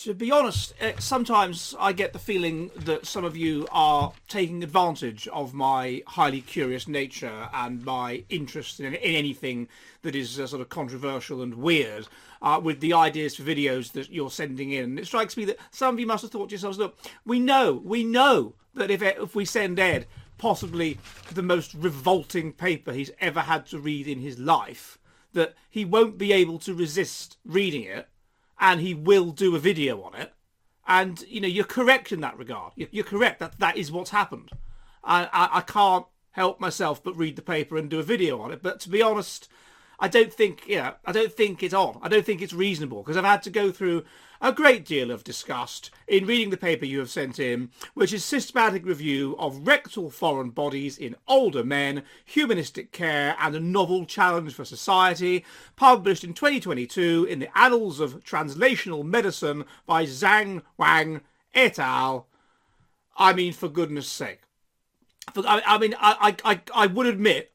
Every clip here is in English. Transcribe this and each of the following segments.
To be honest, sometimes I get the feeling that some of you are taking advantage of my highly curious nature and my interest in anything that is sort of controversial and weird, with the ideas for videos that you're sending in. It strikes me that some of you must have thought to yourselves, look, we know that if we send Ed possibly the most revolting paper he's ever had to read in his life, that he won't be able to resist reading it, and he will do a video on it. And, you know, you're correct in that regard. You're correct. That is what's happened. I can't help myself but read the paper and do a video on it. But to be honest, I don't think it's on. I don't think it's reasonable, because I've had to go through a great deal of disgust in reading the paper you have sent in, which is Systematic Review of Rectal Foreign Bodies in Older Men, Humanistic Care and a Novel Challenge for Society, published in 2022 in the Annals of Translational Medicine by Zhang Wang et al. I mean, for goodness sake. I would admit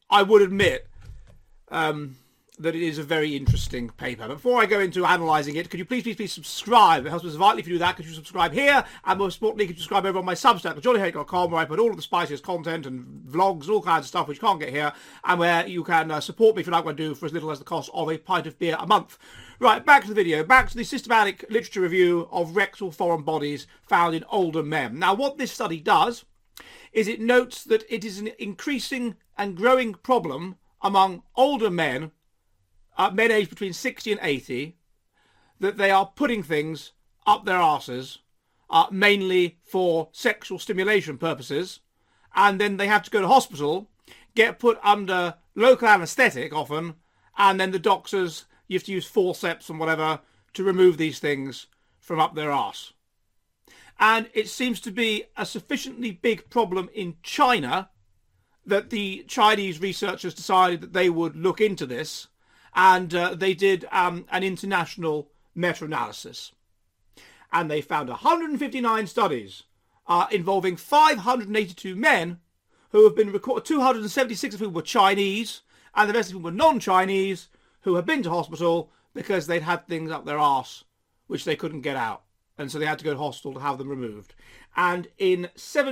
that it is a very interesting paper. But before I go into analysing it, could you please subscribe? It helps us vitally if you do that. Could you subscribe here? And most importantly, could you subscribe over on my Substack, johnnyhake.com, where I put all of the spiciest content and vlogs, all kinds of stuff which you can't get here, and where you can support me for what I do for as little as the cost of a pint of beer a month. Right, back to the video. Back to the systematic literature review of rectal foreign bodies found in older men. Now, what this study does is it notes that it is an increasing and growing problem among older men, men aged between 60 and 80, that they are putting things up their arses, mainly for sexual stimulation purposes, and then they have to go to hospital, get put under local anaesthetic often, and then the doctors, you have to use forceps and whatever to remove these things from up their arse. And it seems to be a sufficiently big problem in China that the Chinese researchers decided that they would look into this, and they did an international meta-analysis. And they found 159 studies involving 582 men who have been recorded. 276 of whom were Chinese, and the rest of them were non-Chinese, who had been to hospital because they'd had things up their arse which they couldn't get out. And so they had to go to hospital to have them removed. And in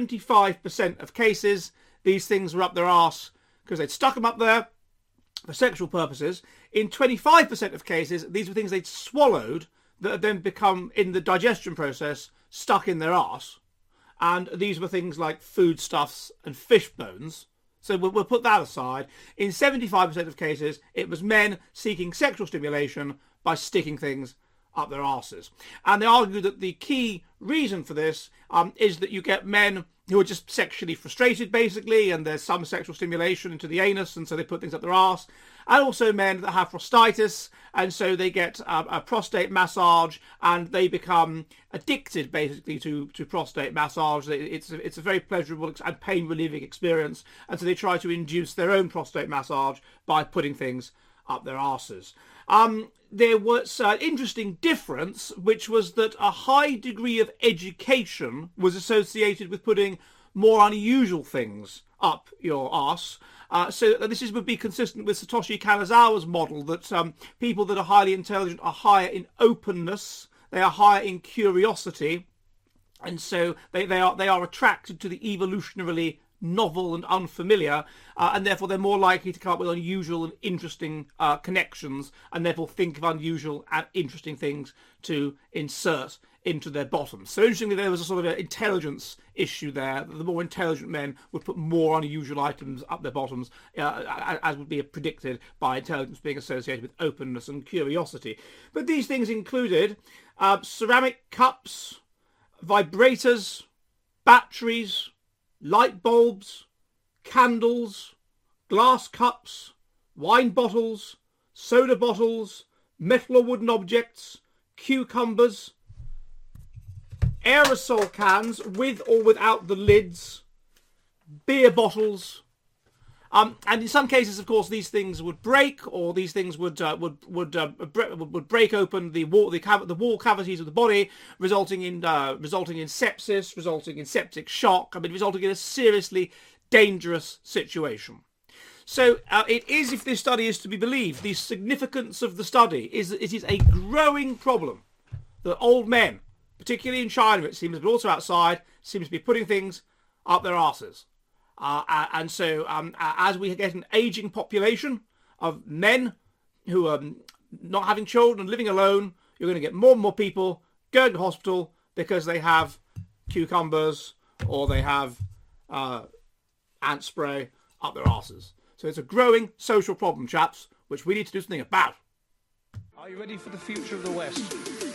75% of cases, these things were up their arse because they'd stuck them up there for sexual purposes. In 25% of cases, these were things they'd swallowed that had then become, in the digestion process, stuck in their arse. And these were things like foodstuffs and fish bones. So we'll put that aside. In 75% of cases, it was men seeking sexual stimulation by sticking things up their arses. And they argue that the key reason for this is that you get men who are just sexually frustrated, basically, and there's some sexual stimulation into the anus, and so they put things up their arse. And also men that have prostatitis, and so they get a prostate massage, and they become addicted, basically, to prostate massage. It's a very pleasurable and pain-relieving experience, and so they try to induce their own prostate massage by putting things up their arses. There was an interesting difference, which was that a high degree of education was associated with putting more unusual things up your arse. So this would be consistent with Satoshi Kanazawa's model that people that are highly intelligent are higher in openness, they are higher in curiosity, and so they are attracted to the evolutionarily novel and unfamiliar, and therefore they're more likely to come up with unusual and interesting connections, and therefore think of unusual and interesting things to insert into their bottoms. So interestingly, there was a sort of an intelligence issue there. The more intelligent men would put more unusual items up their bottoms, as would be predicted by intelligence being associated with openness and curiosity. But these things included ceramic cups, vibrators, batteries, light bulbs, candles, glass cups, wine bottles, soda bottles, metal or wooden objects, cucumbers, aerosol cans with or without the lids, beer bottles, and in some cases, of course, these things would break, or these things would break open the wall cavities of the body, resulting in sepsis, resulting in septic shock. I mean, resulting in a seriously dangerous situation. So it is, if this study is to be believed, the significance of the study is that it is a growing problem that old men particularly in China, it seems, but also outside, seems to be putting things up their arses. And so as we get an aging population of men who are not having children and living alone, you're going to get more and more people going to hospital because they have cucumbers or they have ant spray up their arses. So it's a growing social problem, chaps, which we need to do something about. Are you ready for the future of the West?